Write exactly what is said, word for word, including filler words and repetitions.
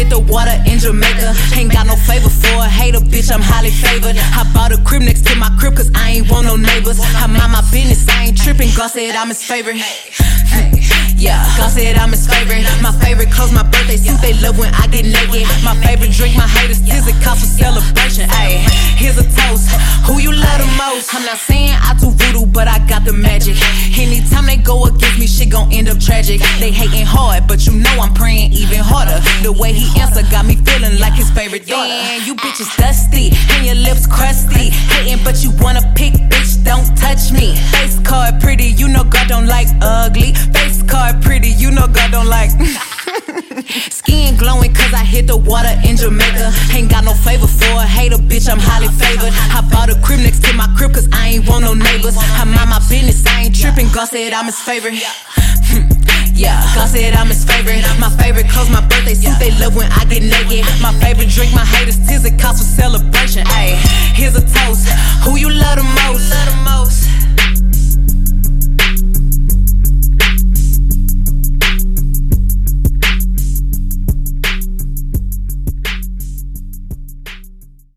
hit the water in Jamaica. Ain't got no favor for a hater, bitch, I'm highly favored. I bought a crib next to my crib cause I ain't want no neighbors. I mind my business, I ain't tripping. God said I'm his favorite. Yeah, God said I'm his favorite. My favorite clothes, my birthday suit, they love when I get naked. My favorite drink, my haters, tears, it costs for celebration. Ayy, here's a toast, who you love the most? I'm not saying I do voodoo, but I got the magic. Anytime they go against me, shit gon' end up tragic. They hating hard, but you know I'm praying even harder. The way he answer got me feeling like his favorite daughter. Damn, you bitches dusty, and your lips crusty. Hating, but you wanna pick, bitch, don't touch me. Face card pretty, you know God don't like ugly. Face card pretty, you know God don't like skin glowing cause I hit the water in Jamaica. Ain't got no favor for a hater, bitch, I'm highly favored. I bought a crib next to my crib cause I ain't want no neighbors. I mind my business, I ain't tripping. God said I'm his favorite. Yeah, God said I'm his favorite. My favorite clothes, my birthday suit, they love when I get naked. My favorite drink, my haters, tears, it costs